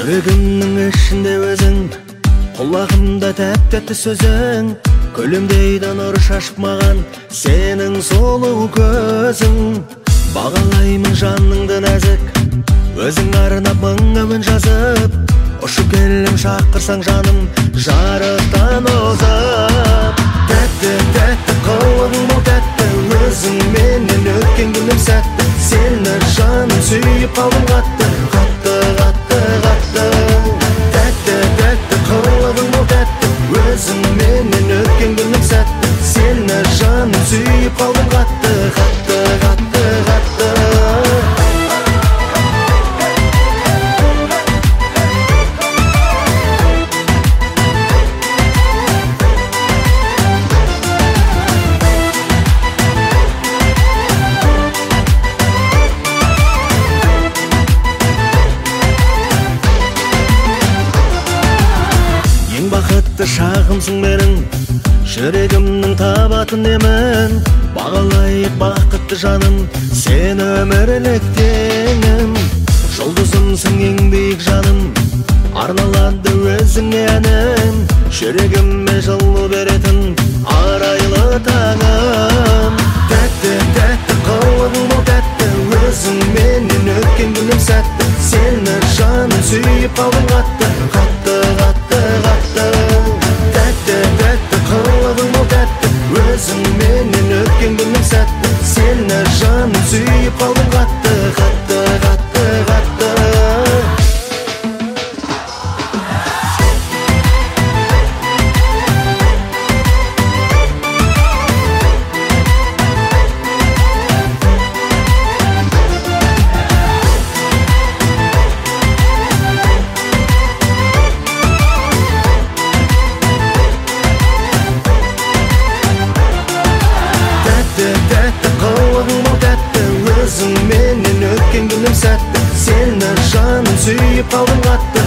Жүрегімнің ішінде өзің, құлағымда тәп-тәтті сөзің, көлемдейді нұр шашып маған сенің сұлу көзің. Бағалаймын жаныңды нәзік, өзің арнап мың әуен жазып, ұшып келем шақырсаң жаным жарықтан озып. Тәтті, тәтті қылығың бұл тәтті, өзің менен өткен күнім сәтті, сені жаным сүйіп қалдым қатты, қатты, қатты, қатты. Тәтті, тәтті қылығың бұл тәтті, өзің менен өткен күнім сәтті, сені жаным сүйіп қалдым қатты, қатты, қатты, қатты. Бақытты шағымсың менің, жүрегімнің табатын емін. Бағалайық бақытты жаным, сен өмірлік теңім. Жұлдызымсың ең биік жаным, арналады өзіңе әнім. Жүрегіме жылу беретін арайлы таңым. Тәтті, тәтті қылығың бұл тәтті, өзің менен өткен күнім сәтті, сені жаным сүйіп қалдым қатты, қатты, қатты, қатты. Тәтті, тәтті қылығың бұл тәтті, өзің менен өткен күнім сәтті, сені жаным сүйіп қалдым қатты, қатты, қатты, қатты. Тәтті қылығың бұл тәтті, өзің менен өткен күнім сәтті, сені жаным сүйіп қалдым қатты,